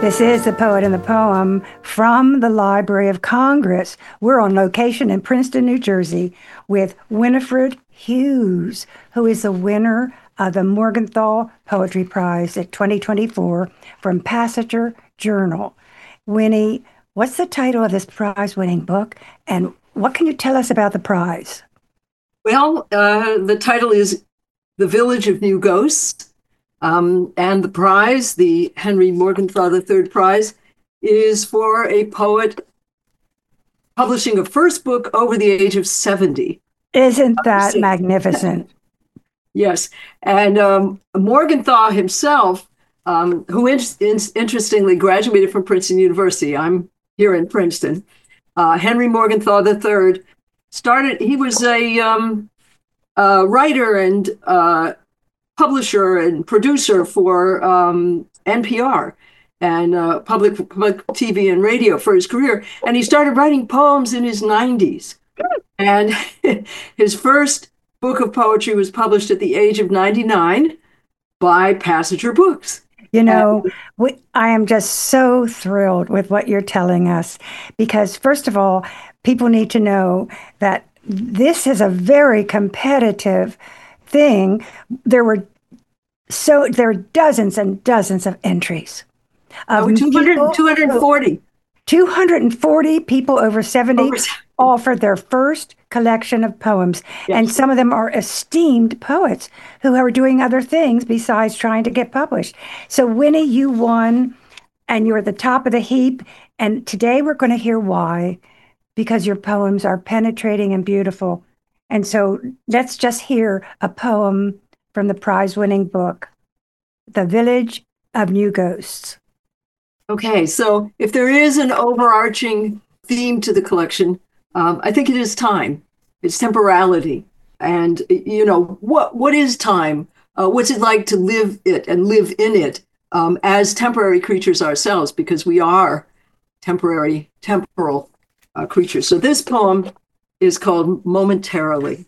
This is The Poet and the Poem from the Library of Congress. We're on location in Princeton, New Jersey, with Winifred Hughes, who is the winner of the Morgenthau Poetry Prize at 2024 from Passenger Journal. Winnie, what's the title of this prize-winning book, and what can you tell us about the prize? Well, the title is The Village of New Ghosts. And the prize, the Henry Morgenthau III Prize, is for a poet publishing a first book over the age of 70. Isn't that magnificent? Yes. And Morgenthau himself, who interestingly graduated from Princeton University, I'm here in Princeton, Henry Morgenthau III he was a writer and publisher and producer for NPR and public TV and radio for his career. And he started writing poems in his 90s. And his first book of poetry was published at the age of 99 by Passenger Books. You know, I am just so thrilled with what you're telling us, because first of all, people need to know that this is a very competitive thing. There are dozens and dozens of entries. 240. 240 people over 70 offered their first collection of poems. Yes. And some of them are esteemed poets who are doing other things besides trying to get published. So Winnie, you won, and you're at the top of the heap. And today we're going to hear why, because your poems are penetrating and beautiful. And so let's just hear a poem from the prize-winning book, The Village of New Ghosts. Okay, so if there is an overarching theme to the collection, I think it is time. It's temporality. And, you know, what is time? What's it like to live it and live in it as temporary creatures ourselves, because we are temporal creatures. So this poem is called Momentarily.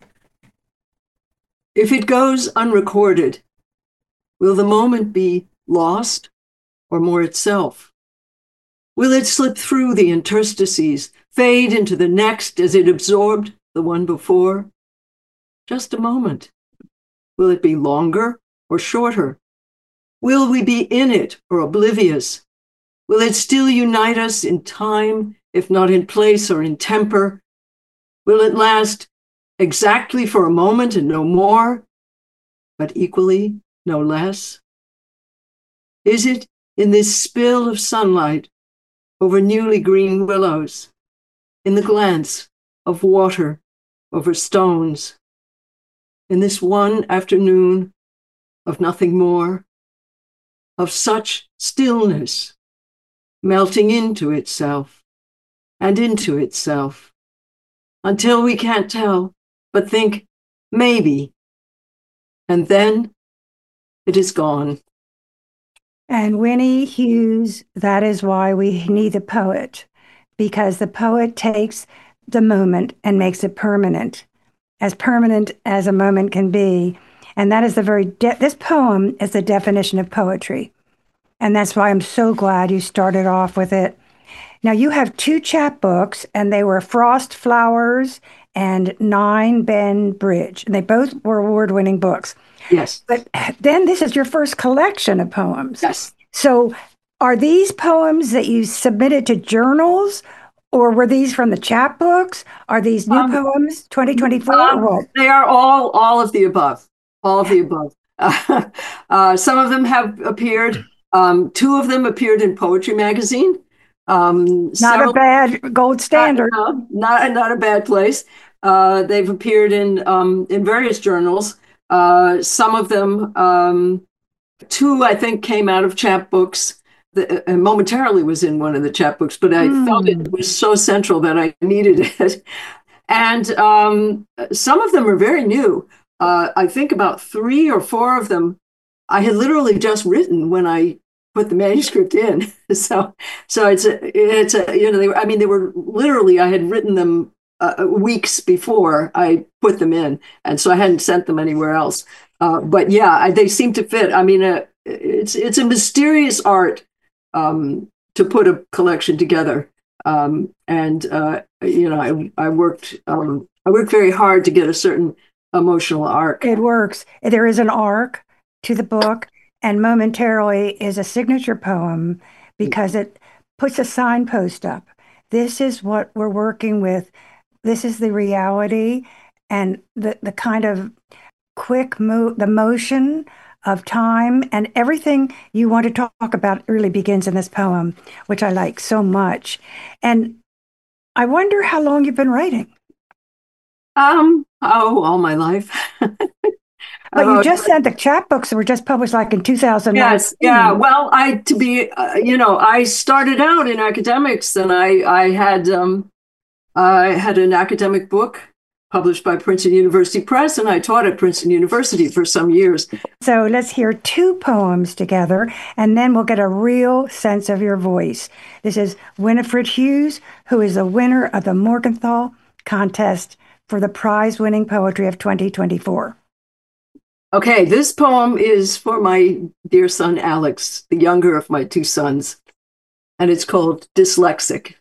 If it goes unrecorded, will the moment be lost or more itself? Will it slip through the interstices, fade into the next as it absorbed the one before? Just a moment. Will it be longer or shorter? Will we be in it or oblivious? Will it still unite us in time, if not in place or in temper? Will it last exactly for a moment and no more, but equally no less? Is it in this spill of sunlight over newly green willows, in the glance of water over stones, in this one afternoon of nothing more, of such stillness, melting into itself and into itself, until we can't tell, but think, maybe, and then it is gone. And Winnie Hughes, that is why we need a poet, because the poet takes the moment and makes it permanent as a moment can be. And that is this poem is the definition of poetry. And that's why I'm so glad you started off with it. Now, you have 2 chapbooks, and they were Frost Flowers and Nine Bend Bridge. And they both were award-winning books. Yes. But then this is your first collection of poems. Yes. So are these poems that you submitted to journals, or were these from the chapbooks? Are these new poems, 2024? Or what? They are all of the above. All of the above. Some of them have appeared. 2 of them appeared in Poetry Magazine. Not a bad gold standard. Not a bad place. They've appeared in various journals. Some of them, 2, I think, came out of chapbooks. And Momentarily was in one of the chapbooks, but I felt it was so central that I needed it. And some of them are very new. I think about 3 or 4 of them I had literally just written when I put the manuscript in. So it's they were literally, I had written them weeks before I put them in, and so I hadn't sent them anywhere else. But yeah, they seem to fit. I mean, it's a mysterious art to put a collection together. I worked very hard to get a certain emotional arc. It works. There is an arc to the book, and Momentarily is a signature poem because it puts a signpost up. This is what we're working with. This is the reality, and the kind of quick move, the motion of time, and everything you want to talk about really begins in this poem, which I like so much. And I wonder how long you've been writing. All my life. But you just said the chapbooks were just published like in 2019. Yes, yeah. Well, I started out in academics, and I had an academic book published by Princeton University Press, and I taught at Princeton University for some years. So let's hear two poems together, and then we'll get a real sense of your voice. This is Winifred Hughes, who is the winner of the Morgenthau Contest for the prize-winning poetry of 2024. Okay, this poem is for my dear son, Alex, the younger of my two sons, and it's called Dyslexic.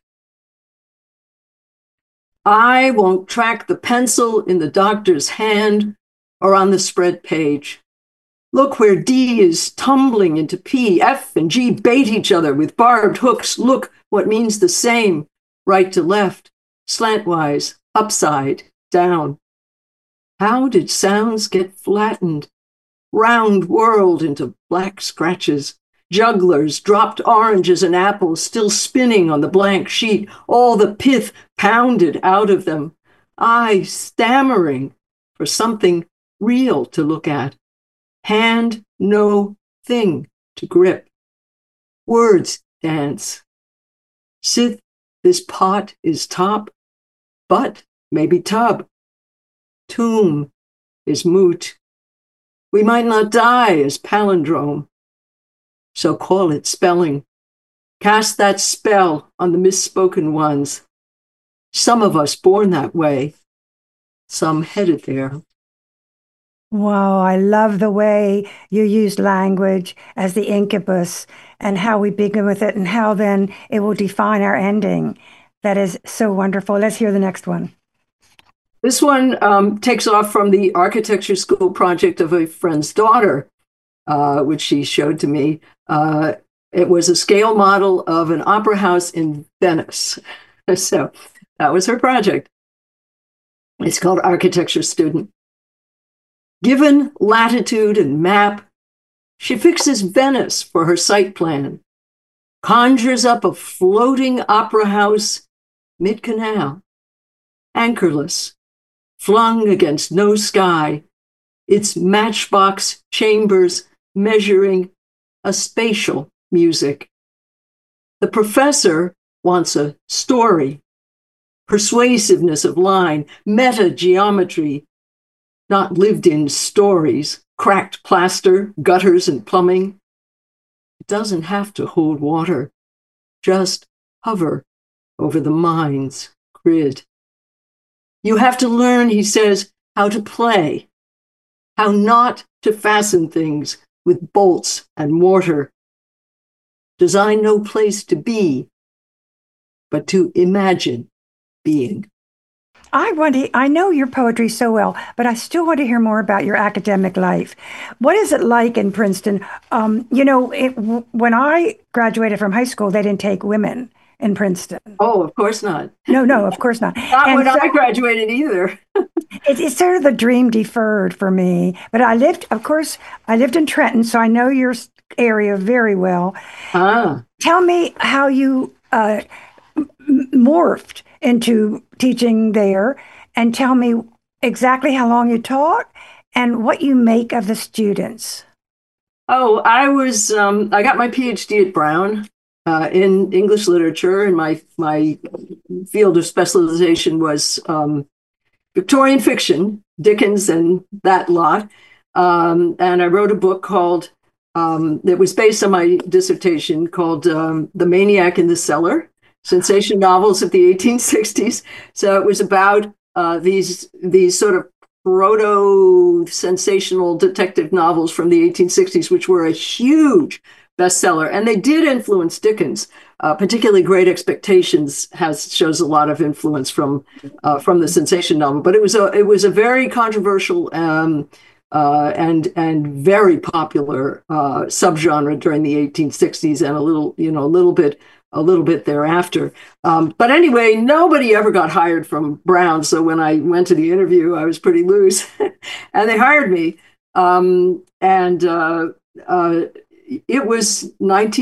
I won't track the pencil in the doctor's hand or on the spread page. Look where D is tumbling into P. F and G bait each other with barbed hooks. Look what means the same, right to left, slantwise, upside, down. How did sounds get flattened, round whirled into black scratches? Jugglers dropped oranges and apples still spinning on the blank sheet, all the pith pounded out of them. I stammering for something real to look at. Hand, no thing to grip. Words dance. Sith, this pot is top, but maybe tub. Tomb is moot. We might not die as palindrome. So call it spelling. Cast that spell on the misspoken ones. Some of us born that way, some headed there. Wow, I love the way you use language as the incubus and how we begin with it and how then it will define our ending. That is so wonderful. Let's hear the next one. This one takes off from the architecture school project of a friend's daughter, which she showed to me. It was a scale model of an opera house in Venice. So that was her project. It's called Architecture Student. Given latitude and map, she fixes Venice for her site plan, conjures up a floating opera house mid-canal, anchorless, flung against no sky, its matchbox chambers measuring a spatial music. The professor wants a story, persuasiveness of line, meta-geometry, not lived-in stories, cracked plaster, gutters, and plumbing. It doesn't have to hold water, just hover over the mind's grid. You have to learn, he says, how to play, how not to fasten things with bolts and mortar. Design no place to be, but to imagine being. I know your poetry so well, but I still want to hear more about your academic life. What is it like in Princeton? When I graduated from high school, they didn't take women in Princeton. Oh, of course not. No, of course not. Not when I graduated either. It's sort of the dream deferred for me. But I lived in Trenton, so I know your area very well. Tell me how you morphed into teaching there, and tell me exactly how long you taught and what you make of the students. Oh, I got my PhD at Brown in English literature, and my field of specialization was Victorian fiction, Dickens and that lot. And I wrote a book called, that was based on my dissertation called The Maniac in the Cellar, Sensation Novels of the 1860s. So it was about these sort of proto-sensational detective novels from the 1860s, which were a huge bestseller. And they did influence Dickens. Particularly Great Expectations shows a lot of influence from the sensation novel. But it was a very controversial and very popular subgenre during the 1860s and a little bit thereafter. But anyway, nobody ever got hired from Brown. So when I went to the interview, I was pretty loose, and they hired me. It was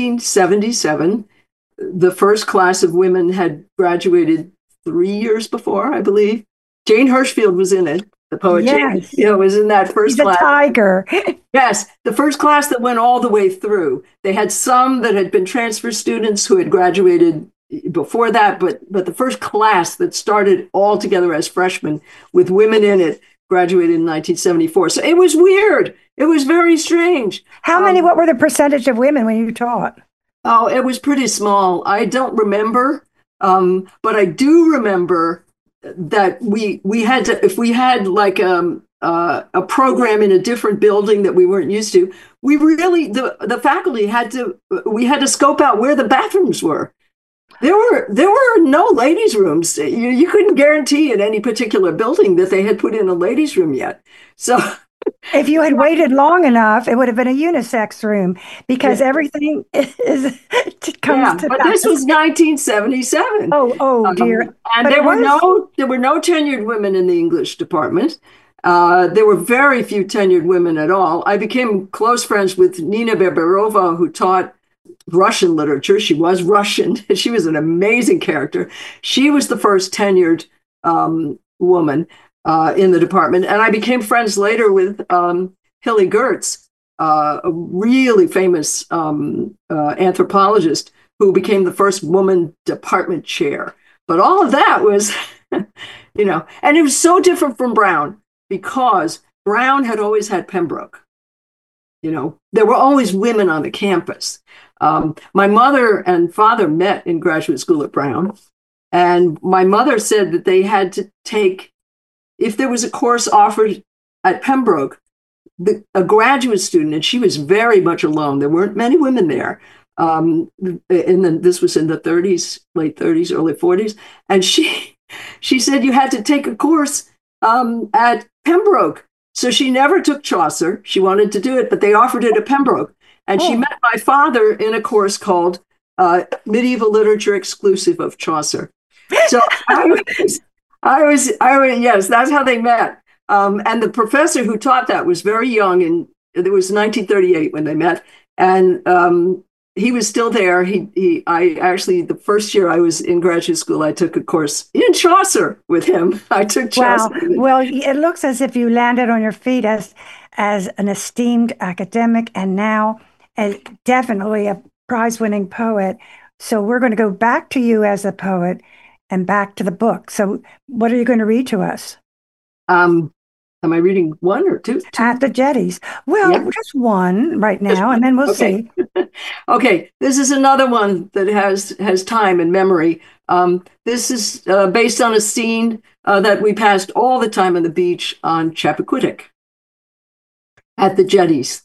1977. The first class of women had graduated 3 years before, I believe. Jane Hirschfield was in it. The poet, Yes. was in that first He's class. a tiger. Yes, the first class that went all the way through. They had some that had been transfer students who had graduated before that, but the first class that started all together as freshmen with women in it graduated in 1974. So it was weird. It was very strange. How many, what were the percentage of women when you taught? Oh, it was pretty small. I don't remember, but I do remember that we had to, if we had like a program in a different building that we weren't used to, we really the faculty we had to scope out where the bathrooms were. There were no ladies' rooms. You couldn't guarantee in any particular building that they had put in a ladies' room yet. So if you had waited long enough, it would have been a unisex room because everything comes to but that. this was 1977. Oh dear. And there were no tenured women in the English department. There were very few tenured women at all. I became close friends with Nina Berberova, who taught Russian literature. She was Russian. She was an amazing character. She was the first tenured woman in the department. And I became friends later with Hilly Gertz, a really famous anthropologist who became the first woman department chair. But all of that was, and it was so different from Brown because Brown had always had Pembroke. There were always women on the campus. My mother and father met in graduate school at Brown. And my mother said that they had to take, if there was a course offered at Pembroke, a graduate student, and she was very much alone. There weren't many women there. This was in the 30s, late 30s, early 40s. And she said you had to take a course at Pembroke. So she never took Chaucer. She wanted to do it, but they offered it at Pembroke. And she met my father in a course called Medieval Literature Exclusive of Chaucer. So yes, that's how they met. And the professor who taught that was very young, and it was 1938 when they met. And he was still there. I actually, the first year I was in graduate school, I took a course in Chaucer with him. I took Chaucer. Wow. Well, it looks as if you landed on your feet as an esteemed academic and now as definitely a prize-winning poet. So we're going to go back to you as a poet and back to the book. So what are you going to read to us? Am I reading one or two? At the Jetties. Well, just one right now, and then we'll see. Okay, this is another one that has time and memory. This is based on a scene that we passed all the time on the beach on Chappaquiddick. At the Jetties.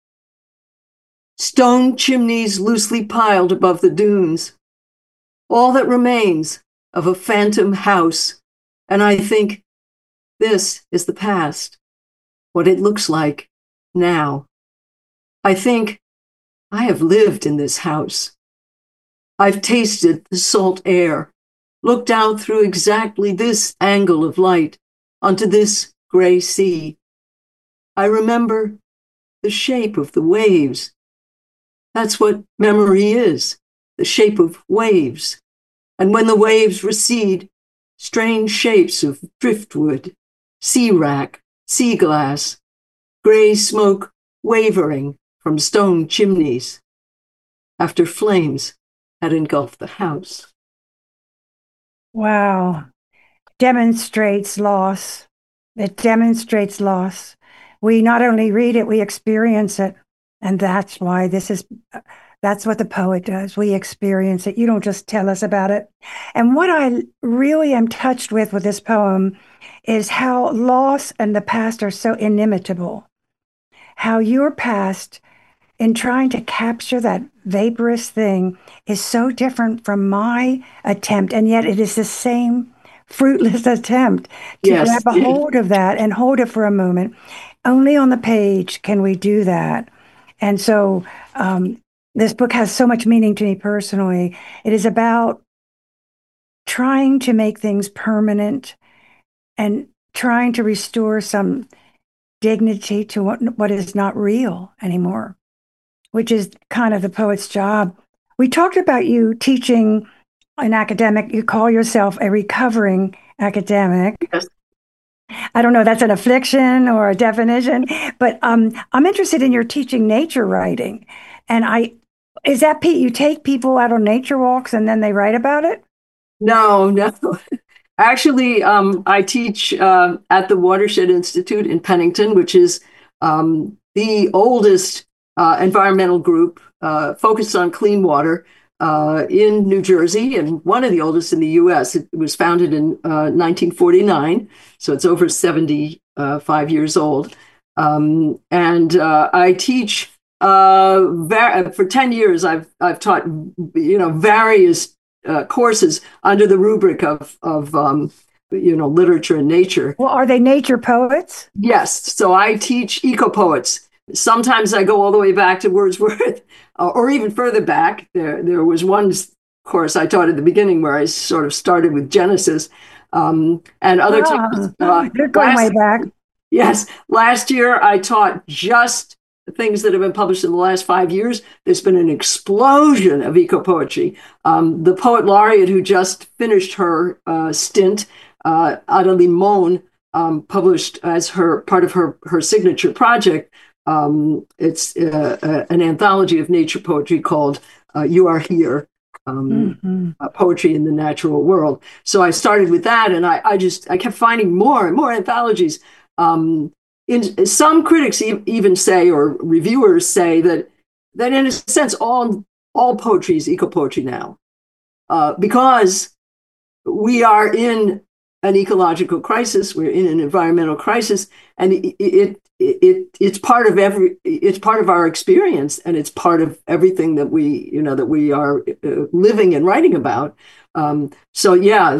Stone chimneys loosely piled above the dunes. All that remains of a phantom house. And I think, this is the past, what it looks like now. I think I have lived in this house. I've tasted the salt air, looked out through exactly this angle of light onto this gray sea. I remember the shape of the waves. That's what memory is, the shape of waves. And when the waves recede, strange shapes of driftwood, sea wrack, sea glass, gray smoke wavering from stone chimneys after flames had engulfed the house. Wow. Demonstrates loss. It demonstrates loss. We not only read it, we experience it. And that's why that's what the poet does. We experience it. You don't just tell us about it. And what I really am touched with this poem is how loss and the past are so inimitable. How your past in trying to capture that vaporous thing is so different from my attempt, and yet it is the same fruitless attempt to grab Yes. a hold of that and hold it for a moment. Only on the page can we do that. And so this book has so much meaning to me personally. It is about trying to make things permanent and trying to restore some dignity to what is not real anymore, which is kind of the poet's job. We talked about you teaching an academic. You call yourself a recovering academic. Yes. I don't know if that's an affliction or a definition, but I'm interested in your teaching nature writing. And is that Pete? You take people out on nature walks and then they write about it? No, no. Actually, I teach at the Watershed Institute in Pennington, which is the oldest environmental group focused on clean water in New Jersey, and one of the oldest in the U.S. It was founded in 1949, so it's over 75 years old. And I teach for 10 years. I've taught various courses under the rubric of literature and nature. Well, are they nature poets? Yes. So I teach eco poets. Sometimes I go all the way back to Wordsworth, or even further back. There was one course I taught at the beginning where I sort of started with Genesis, and other times. They're going way back. Yes, last year I taught just things that have been published in the last 5 years. There's been an explosion of eco poetry. The poet laureate who just finished her stint, Ada Limon, published as part of her signature project. It's an anthology of nature poetry called "You Are Here." Poetry in the natural world. So I started with that, and I kept finding more and more anthologies. In some critics even say, or reviewers say, that in a sense all poetry is eco poetry now, because we are in an ecological crisis, we're in an environmental crisis, and it's part of our experience, and it's part of everything that we are living and writing about. So yeah,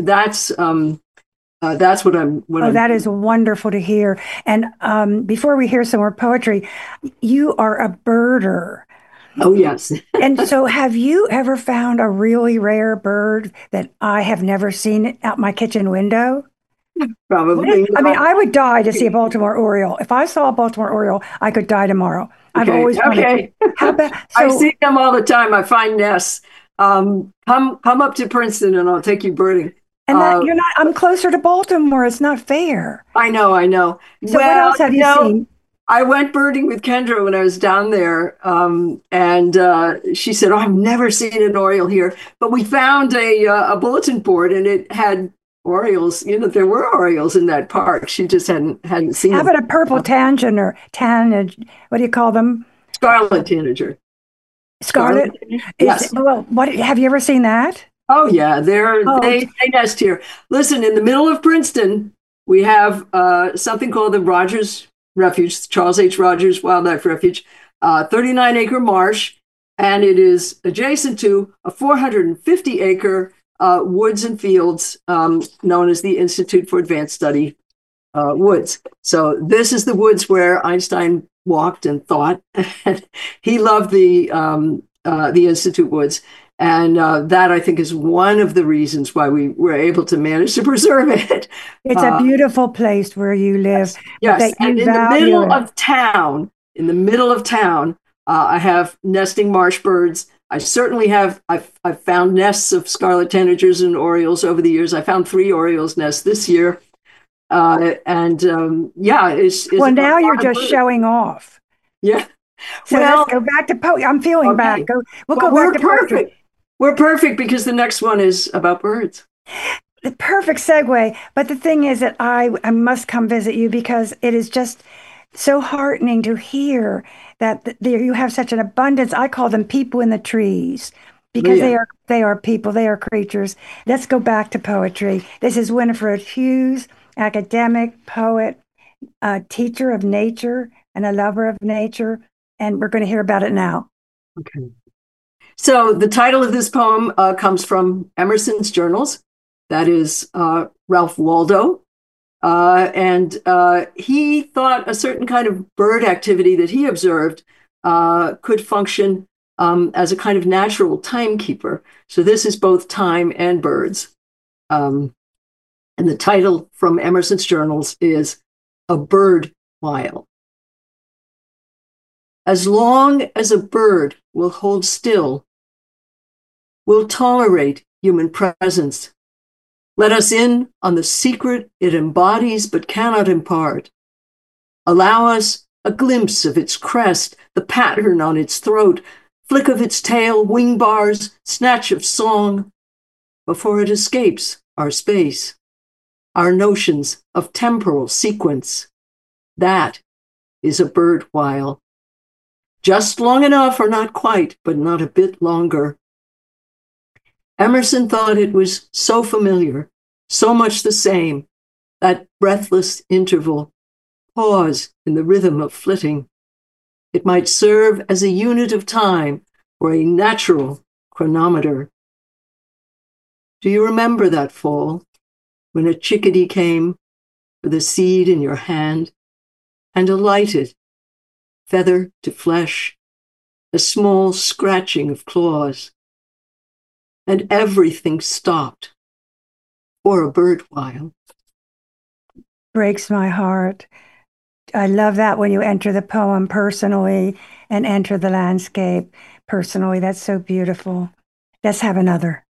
that's what I'm. That is wonderful to hear. And before we hear some more poetry, you are a birder. Oh, yes. And so, have you ever found a really rare bird that I have never seen out my kitchen window? Probably. I mean, I would die to see a Baltimore Oriole. If I saw a Baltimore Oriole, I could die tomorrow. I've always wanted to. How about, I see them all the time. I find nests. Come up to Princeton and I'll take you birding. And you're not. I'm closer to Baltimore. It's not fair. I know. So what else have you seen? I went birding with Kendra when I was down there, and she said, "Oh, I've never seen an Oriole here." But we found a bulletin board, and it had Orioles. There were Orioles in that park. She just hadn't seen them. How about a purple tanager? What do you call them? Scarlet tanager. Scarlet? Yes. What have you ever seen that? Oh yeah, they nest here. Listen, in the middle of Princeton, we have something called the Rogers Refuge, Charles H. Rogers Wildlife Refuge, 39-acre marsh, and it is adjacent to a 450-acre woods and fields known as the Institute for Advanced Study Woods. So this is the woods where Einstein walked and thought. He loved the Institute woods. And that, I think, is one of the reasons why we were able to manage to preserve it. It's a beautiful place where you live. Yes. And in the middle of town, I have nesting marsh birds. I certainly have. I've found nests of scarlet tanagers and orioles over the years. I found 3 orioles nests this year. It's well, now you're just showing off. Yeah. So let's go back to poetry. I'm feeling back. We'll go back to poetry. We're perfect because the next one is about birds. The perfect segue. But the thing is that I must come visit you because it is just so heartening to hear that you have such an abundance. I call them people in the trees because they are people, they are creatures. Let's go back to poetry. This is Winifred Hughes, academic, poet, teacher of nature, and a lover of nature. and we're going to hear about it now. Okay. So the title of this poem comes from Emerson's journals. That is Ralph Waldo. And he thought a certain kind of bird activity that he observed could function as a kind of natural timekeeper. So this is both time and birds. And the title from Emerson's journals is A Bird While. As long as a bird will hold still, will tolerate human presence, let us in on the secret it embodies but cannot impart. Allow us a glimpse of its crest, the pattern on its throat, flick of its tail, wing bars, snatch of song, before it escapes our space, our notions of temporal sequence. That is a bird while. Just long enough, or not quite, but not a bit longer. Emerson thought it was so familiar, so much the same, that breathless interval, pause in the rhythm of flitting. It might serve as a unit of time or a natural chronometer. Do you remember that fall when a chickadee came with a seed in your hand and alighted, feather to flesh, a small scratching of claws, and everything stopped for a bird while? Breaks my heart. I love that when you enter the poem personally and enter the landscape personally. That's so beautiful. Let's have another.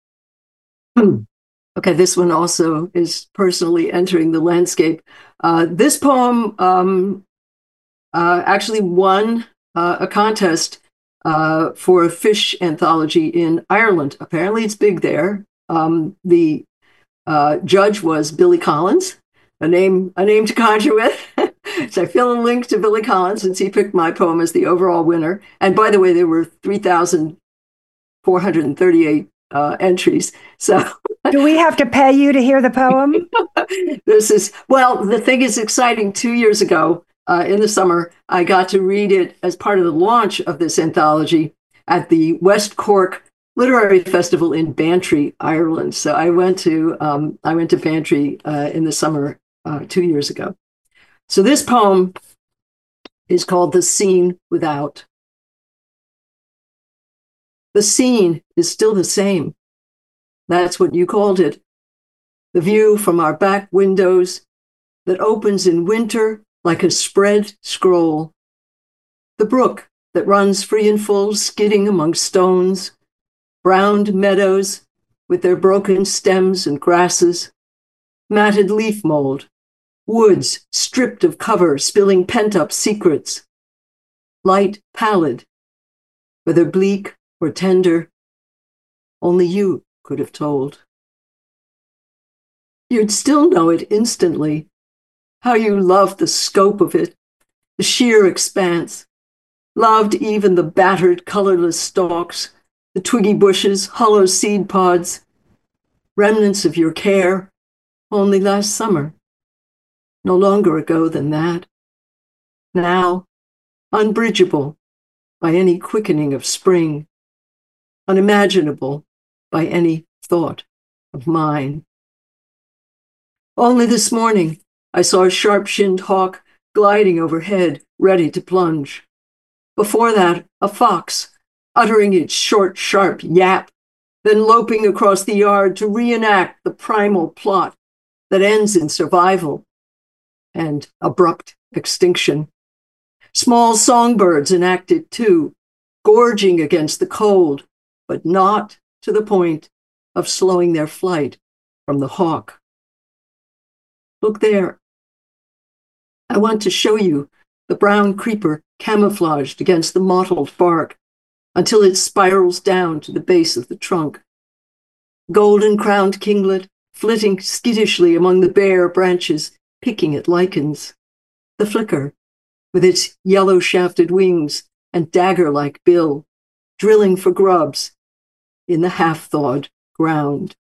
Okay, this one also is personally entering the landscape. This poem actually won a contest for a fish anthology in Ireland. Apparently, it's big there. The judge was Billy Collins, a name to conjure with. So I feel a link to Billy Collins since he picked my poem as the overall winner. And by the way, there were 3,438 entries. So do we have to pay you to hear the poem? The thing is exciting. 2 years ago, in the summer, I got to read it as part of the launch of this anthology at the West Cork Literary Festival in Bantry, Ireland. So I went to Bantry in the summer 2 years ago. So this poem is called The Scene Without. The scene is still the same. That's what you called it. The view from our back windows that opens in winter like a spread scroll. The brook that runs free and full, skidding among stones. Browned meadows with their broken stems and grasses. Matted leaf mold. Woods stripped of cover, spilling pent-up secrets. Light pallid, whether bleak or tender, only you could have told. You'd still know it instantly, how you loved the scope of it, the sheer expanse, loved even the battered, colorless stalks, the twiggy bushes, hollow seed pods, remnants of your care only last summer, no longer ago than that. Now, unbridgeable by any quickening of spring, unimaginable by any thought of mine. Only this morning, I saw a sharp-shinned hawk gliding overhead, ready to plunge. Before that, a fox, uttering its short, sharp yap, then loping across the yard to reenact the primal plot that ends in survival and abrupt extinction. Small songbirds enact it too, gorging against the cold, but not to the point of slowing their flight from the hawk. Look there. I want to show you the brown creeper camouflaged against the mottled bark until it spirals down to the base of the trunk. Golden-crowned kinglet flitting skittishly among the bare branches, picking at lichens. The flicker, with its yellow-shafted wings and dagger-like bill, drilling for grubs in the half-thawed ground.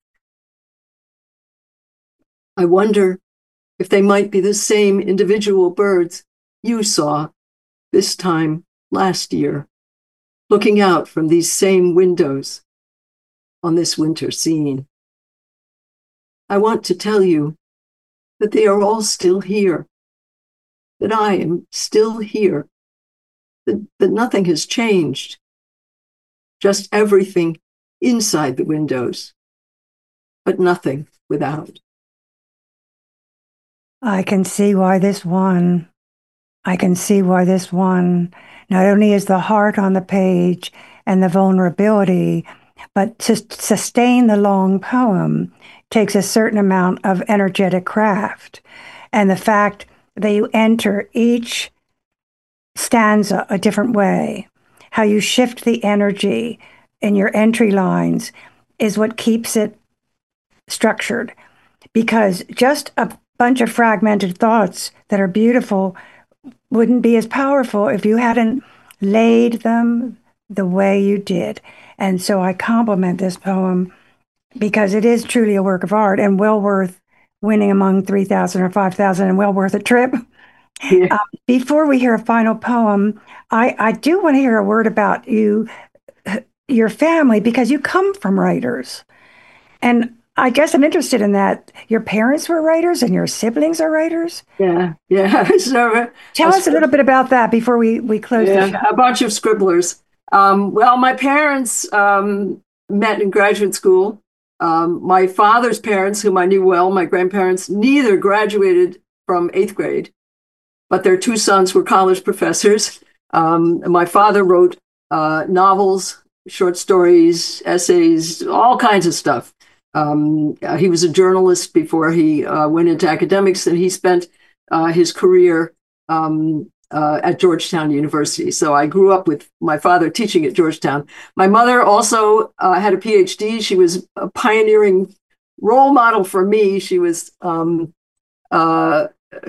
I wonder if they might be the same individual birds you saw this time last year, looking out from these same windows on this winter scene. I want to tell you that they are all still here, that I am still here, that nothing has changed, just everything inside the windows, but nothing without. I can see why this won. I can see why this won. Not only is the heart on the page and the vulnerability, but to sustain the long poem takes a certain amount of energetic craft. And the fact that you enter each stanza a different way, how you shift the energy in your entry lines is what keeps it structured. Because just a bunch of fragmented thoughts that are beautiful wouldn't be as powerful if you hadn't laid them the way you did. And so I compliment this poem because it is truly a work of art and well worth winning among 3,000 or 5,000 and well worth a trip. Yeah. Before we hear a final poem, I do want to hear a word about you, your family, because you come from writers. And I guess I'm interested in that. Your parents were writers and your siblings are writers. Yeah. So, Tell us a little bit about that before we close the show. a bunch of scribblers. Well, my parents met in graduate school. My father's parents, whom I knew well, my grandparents, neither graduated from 8th grade, but their two sons were college professors. My father wrote novels, short stories, essays, all kinds of stuff. He was a journalist before he went into academics, and he spent his career at Georgetown University. So I grew up with my father teaching at Georgetown. My mother also had a PhD. She was a pioneering role model for me. She was, a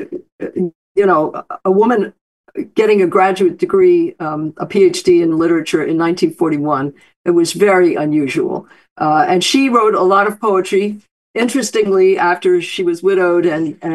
woman getting a graduate degree, a PhD in literature in 1941. It was very unusual. And she wrote a lot of poetry. Interestingly, after she was widowed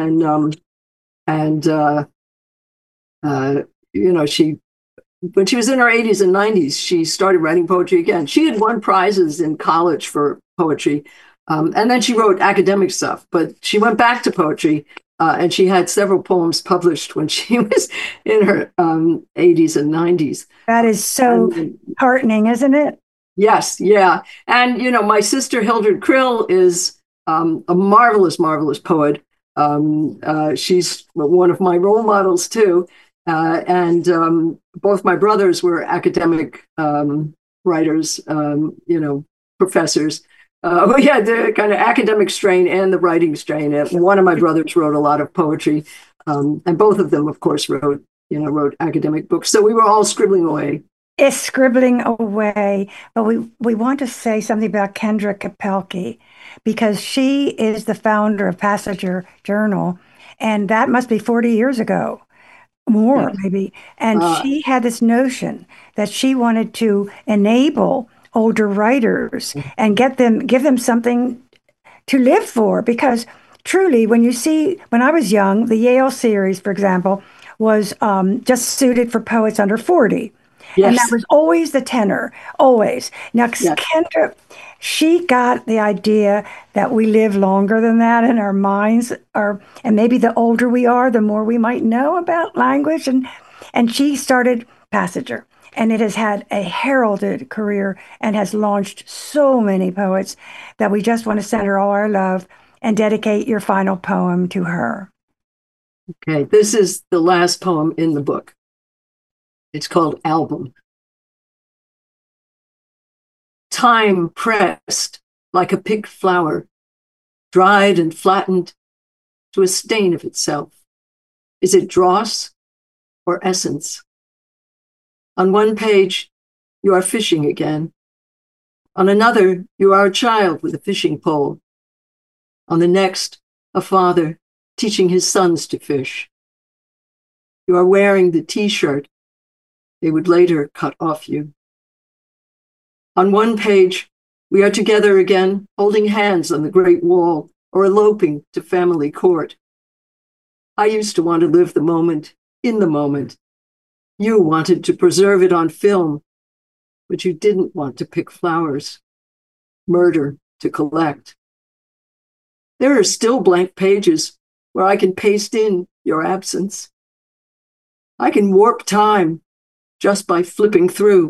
she, when she was in her 80s and 90s, she started writing poetry again. She had won prizes in college for poetry. And then she wrote academic stuff, but she went back to poetry. And she had several poems published when she was in her 80s and 90s. That is so heartening, isn't it? Yes, yeah. And, my sister Hildred Krill is a marvelous, marvelous poet. She's one of my role models, too. And both my brothers were academic writers, professors. We had the kind of academic strain and the writing strain. One of my brothers wrote a lot of poetry, and both of them, of course, wrote academic books. So we were all scribbling away. It's scribbling away. But we want to say something about Kendra Kapelke because she is the founder of Passenger Journal, and that must be 40 years ago. More, maybe. And she had this notion that she wanted to enable older writers and give them something to live for. Because truly, when I was young, the Yale series, for example, was just suited for poets under 40. Yes. And that was always the tenor, always. Now, Kendra, she got the idea that we live longer than that, and our minds are, and maybe the older we are, the more we might know about language. And she started Passenger, and it has had a heralded career and has launched so many poets that we just want to send her all our love and dedicate your final poem to her. Okay, this is the last poem in the book. It's called Album. Time pressed like a picked flower, dried and flattened to a stain of itself. Is it dross or essence? On one page, you are fishing again. On another, you are a child with a fishing pole. On the next, a father teaching his sons to fish. You are wearing the t-shirt they would later cut off you. On one page, we are together again, holding hands on the Great Wall or eloping to family court. I used to want to live the moment, in the moment, You wanted to preserve it on film, but you didn't want to pick flowers, murder to collect. There are still blank pages where I can paste in your absence. I can warp time just by flipping through.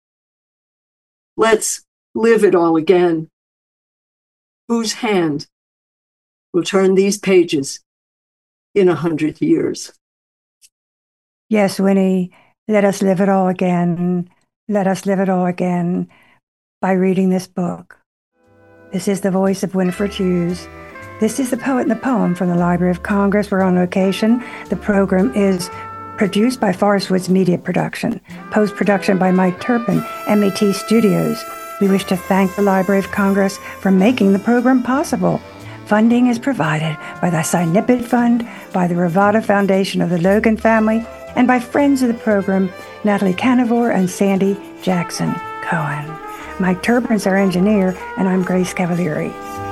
Let's live it all again. Whose hand will turn these pages in 100 years? Yes, Winnie, let us live it all again. Let us live it all again by reading this book. This is the voice of Winifred Hughes. This is The Poet and the Poem from the Library of Congress. We're on location. The program is produced by Forest Woods Media Production. Post-production by Mike Turpin, MET Studios. We wish to thank the Library of Congress for making the program possible. Funding is provided by the Sinipid Fund, by the Ravada Foundation of the Logan family, and by friends of the program, Natalie Canivore and Sandy Jackson Cohen. Mike Turpin's our engineer, and I'm Grace Cavalieri.